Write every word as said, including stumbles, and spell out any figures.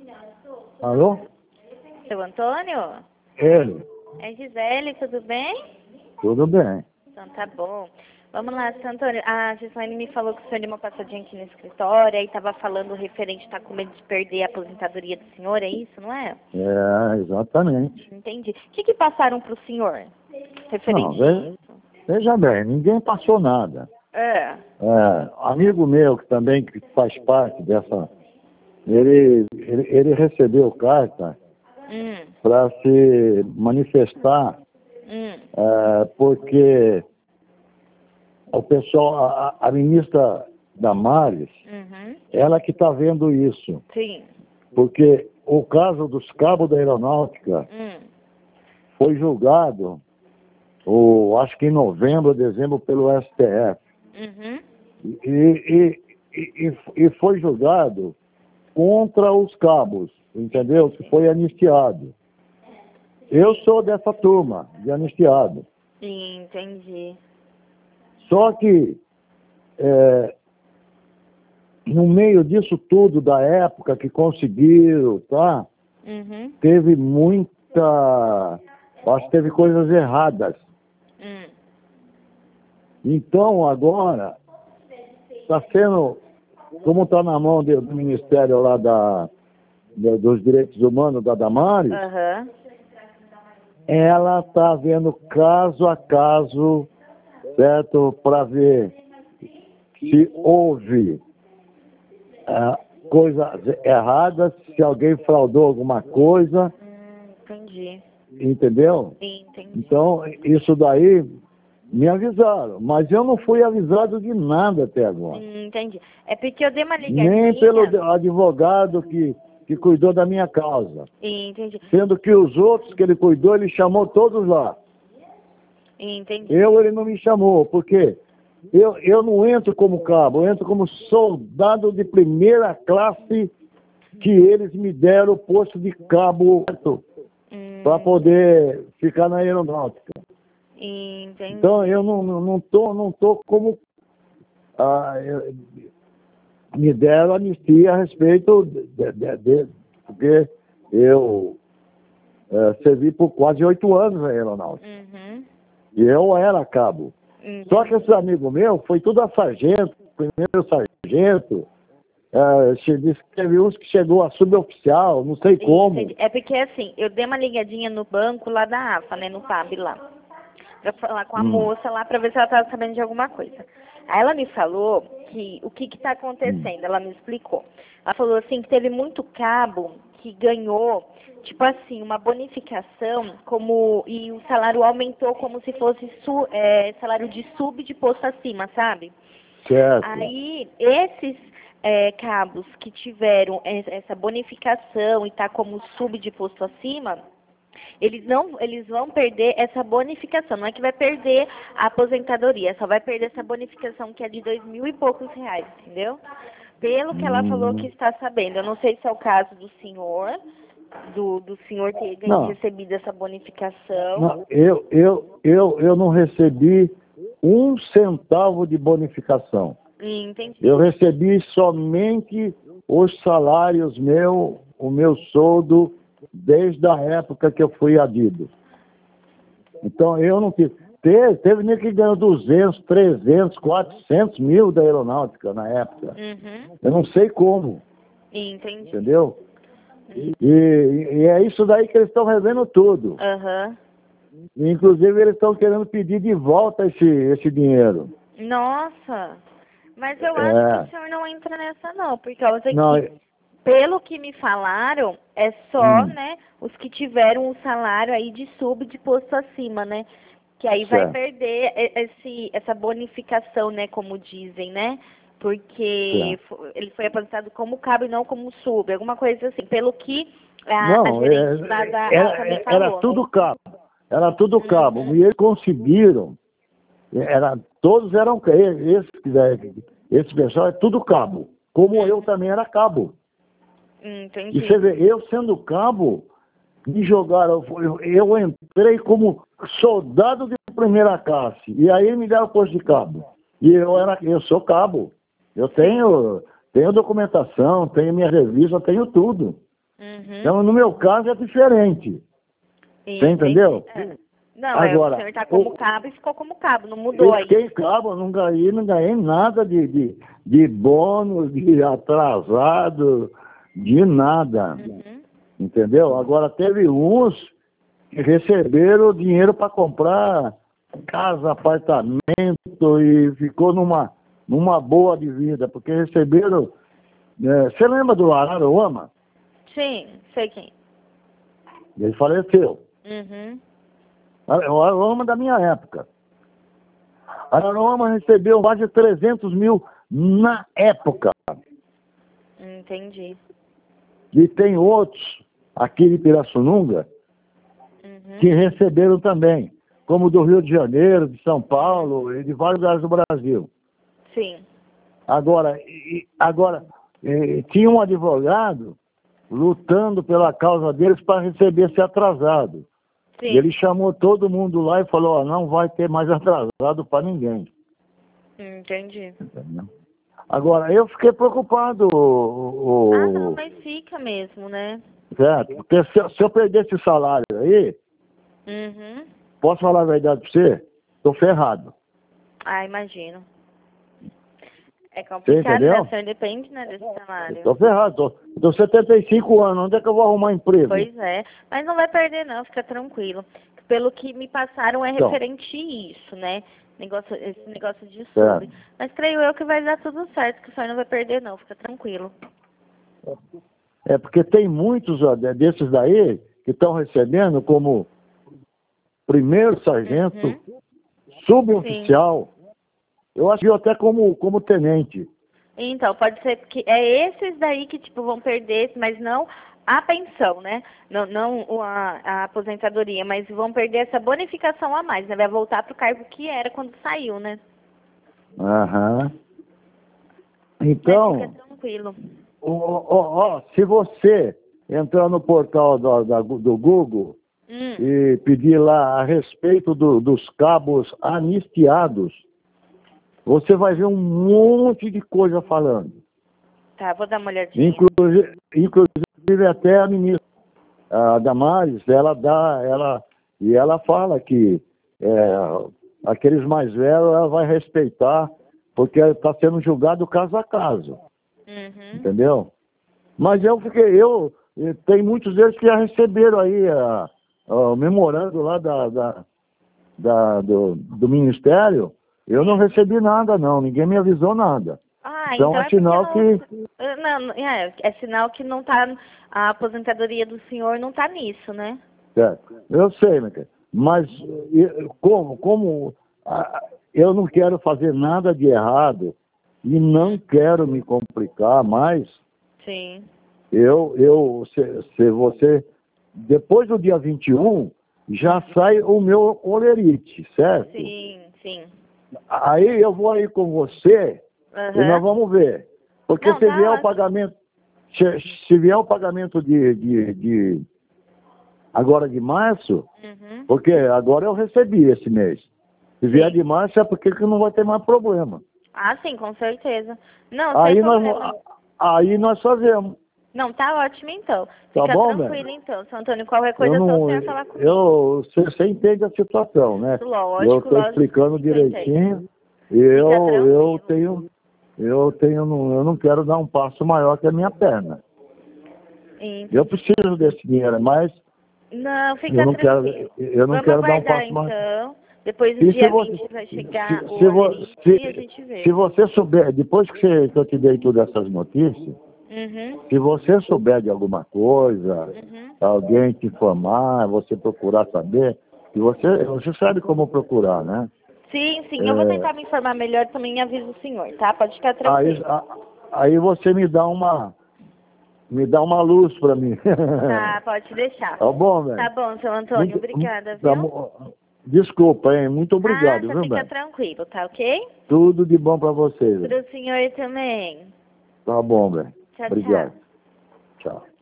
Alô? Seu Antônio? Ele. É Gisele, tudo bem? Tudo bem. Então tá bom. Vamos lá, seu Antônio. A Gislaine me falou que o senhor deu uma passadinha aqui no escritório, aí estava falando referente, tá com medo de perder a aposentadoria do senhor, é isso, não é? É, exatamente. Entendi. O que que passaram pro senhor? Referente Não, a veja, isso? veja bem, ninguém passou nada. É. É, amigo meu que também que faz parte dessa, ele, ele, ele recebeu carta Hum. para se manifestar, Hum. é, porque o pessoal, a, a ministra Damares, Uhum. ela que está vendo isso, Sim. porque o caso dos cabos da aeronáutica Hum. foi julgado, ou acho que em novembro, dezembro, pelo S T F. Uhum. E, e, e, e foi julgado contra os cabos, entendeu? Que foi anistiado. Eu sou dessa turma, de anistiado. Sim, entendi. Só que, é, no meio disso tudo, da época que conseguiram, tá? Uhum. Teve muita... Acho que teve coisas erradas. Hum. Então, agora, está sendo... Como está na mão do Ministério lá da, da, dos Direitos Humanos, da Damares, Aham. ela está vendo caso a caso, certo? Para ver se houve ah, coisas erradas, se alguém fraudou alguma coisa, Hum, entendi. entendeu? Sim, entendi. Então, isso daí me avisaram, mas eu não fui avisado de nada até agora. Sim, entendi. É porque eu dei uma ligadinha. Nem pelo advogado que, que cuidou da minha causa. Entendi. Sendo que os outros que ele cuidou, ele chamou todos lá. Entendi. Eu, ele não me chamou, porque eu, eu não entro como cabo, eu entro como soldado de primeira classe que eles me deram o posto de cabo Hum, para poder ficar na aeronáutica. entendi. Então, eu não, não, não, tô, não tô como... Ah, eu- me deram anistia a respeito de, de, de, porque eu é, servi por quase oito anos na aeronáutica. Uhum. E eu era cabo. Entendi. Só que esse amigo meu foi tudo a sargento, primeiro sargento. É, che- disse que teve uns que chegou a suboficial, não sei como. Entendi. É porque assim, eu dei uma ligadinha no banco lá da AFA, né, no P A B lá, pra falar com a Hum. moça lá pra ver se ela tava sabendo de alguma coisa. Aí ela me falou que o que que tá acontecendo, ela me explicou. Ela falou assim que teve muito cabo que ganhou, tipo assim, uma bonificação como e o salário aumentou como se fosse su, é, salário de sub de posto acima, sabe? Certo. Aí, esses é, cabos que tiveram es- essa bonificação e tá como sub de posto acima, eles não, eles vão perder essa bonificação. Não é que vai perder a aposentadoria, só vai perder essa bonificação que é de dois mil e poucos reais, entendeu? Pelo que ela falou que Hum. está sabendo. Eu não sei se é o caso do senhor, do, do senhor ter ganho- Não. recebido essa bonificação. Não, eu, eu, eu, eu não recebi um centavo de bonificação. Entendi. Eu recebi somente os salários meu, o meu soldo, desde a época que eu fui adido. Então, eu não tive... Teve, teve nem que ganhou duzentos, trezentos, quatrocentos mil da aeronáutica na época. Uhum. Eu não sei como, Entendi. entendeu? E, e é isso daí que eles estão revendo tudo. Aham. Inclusive, eles estão querendo pedir de volta esse, esse dinheiro. Nossa, mas eu É. acho que o senhor não entra nessa não, por causa Não, que, pelo que me falaram, é só, Hum. né, os que tiveram um salário aí de sub de posto acima, né? Que aí vai Certo. perder e- esse, essa bonificação, né, como dizem, né? Porque Certo. fo- ele foi aposentado como cabo e não como sub, alguma coisa assim, pelo que a, a Não, gerente é- da, da era, AFA me era falou. tudo cabo. Era tudo cabo. Uhum. E eles conseguiram. Era, todos eram esse, esse pessoal é tudo cabo. Como eu também era cabo. Entendi. E você vê, eu sendo cabo, me jogaram, eu, eu entrei como soldado de primeira classe. E aí me deram posto de cabo. E eu, era, eu sou cabo. Eu tenho, tenho documentação, tenho minha revista, tenho tudo. Uhum. Então, no meu caso, é diferente. Sim, Você entendeu? é. Não, Agora, é, o senhor tá como o- cabo e ficou como cabo, não mudou Eu aí. fiquei cabo, não ganhei, não ganhei nada de, de, de bônus, de atrasado, de nada. Uhum. Entendeu? Agora teve uns que receberam dinheiro para comprar casa, apartamento e ficou numa, numa boa de vida, porque receberam. É, você lembra do Araruama? Sim, sei quem. Ele faleceu. Uhum. O Araruama da minha época. Araruama recebeu mais de trezentos mil na época. Entendi. E tem outros aqui de Pirassununga Uhum. que receberam também, como do Rio de Janeiro, de São Paulo e de vários lugares do Brasil. Sim. Agora, e- agora eh, tinha um advogado lutando pela causa deles para receber esse atrasado. Sim. E ele chamou todo mundo lá e falou, ó, não vai ter mais atrasado para ninguém. Entendi. Entendeu? Agora, eu fiquei preocupado, o, Ah, não, o- mas fica mesmo, né? certo? Porque se, eu- se eu perder esse salário aí, Uhum. posso falar a verdade para você? Estou ferrado. Ah, imagino. É Você complicado, né? entendeu? O senhor depende, né, desse salário. Estou ferrado. Estou setenta e cinco anos. Onde é que eu vou arrumar emprego? Pois é. Mas não vai perder, não, fica tranquilo. Pelo que me passaram é Então. referente isso, né? Negócio, esse negócio de Certo. sub. Mas creio eu que vai dar tudo certo, que o senhor não vai perder, não, fica tranquilo. É porque tem muitos ó, de- desses daí que estão recebendo como primeiro sargento, Uhum. suboficial. Eu acho que até como, como tenente. Então, pode ser que é esses daí que, tipo, vão perder, mas não a pensão, né? Não, não o- a, a aposentadoria, mas vão perder essa bonificação a mais, né? Vai voltar pro cargo que era quando saiu, né? Aham. Mas Então, fica tranquilo. ó, ó, ó, se você entrar no portal do, da- do Google Hum, e pedir lá a respeito do- dos cabos anistiados, você vai ver um monte de coisa falando. tá, vou dar uma olhadinha. Inclusive, inclusive até a ministra, a Damares, ela dá, ela, e ela fala que é, aqueles mais velhos ela vai respeitar, porque está sendo julgado caso a caso, Uhum. entendeu? Mas eu fiquei, eu, eh, tem muitos deles que já receberam aí a, a- o memorando lá da, da, da- do, do Ministério, eu não recebi nada não, ninguém me avisou nada. Ah, Então então é é porque sinal não, que... eh, não, não, é, é sinal que não tá, a aposentadoria do senhor não tá nisso, né? É, eu sei, né, cara? Mas eh, como, como ah, eu não quero fazer nada de errado e não quero me complicar mais, Sim. eu, eu se, se você, depois do dia vinte e um, já sai o meu olerite, certo? Sim, sim. Aí eu vou aí com você e nós Aham. vamos ver. Porque Não, se tá vier o ótimo. pagamento, se, se vier o pagamento de, de, de agora de março, Uhum. porque agora eu recebi esse mês. Se vier Sim. de março é porque que não vai ter mais problema. Ah, sim, com certeza. Não, Aí sem nós, problema. aí nós fazemos. Não, tá ótimo então. Tá Fica bom, tranquilo velho? então, seu Antônio. Qualquer Eu coisa é só o não. senhor falar comigo. Eu, você, você entende a situação, né? Eu Lógico, estou lógico. explicando que eu entendo. direitinho. E Fica eu, eu tranquilo. tenho. Eu tenho. não- Eu não quero dar um passo maior que a minha perna. Entendi. Eu preciso desse dinheiro, mas Não, fica eu não quero, tranquilo. eu não Vamos quero dar um aguardar passo mais. então. Depois do E se dia você, vinte vai chegar se, o se, vo- olerite se, e a gente vê. se você souber, depois que, você, que eu te dei todas essas notícias, Uhum. se você souber de alguma coisa, Uhum. alguém te informar, você procurar saber, e você, você sabe como procurar, né? Sim, sim. Eu vou É, tentar me informar melhor também e aviso o senhor, tá? Pode ficar aí, tranquilo. a- aí você me dá uma, me dá uma luz para mim. Tá, pode deixar. Tá bom, velho? Tá bom, seu Antônio. Muito- Obrigada, tá viu? bom. Desculpa, hein? Muito Ah, obrigado, só viu, fica velho? tranquilo, tá ok? Tudo de bom para vocês. velho. Pro senhor também. Tá bom, velho. Tchau, Obrigado. tchau. Tchau.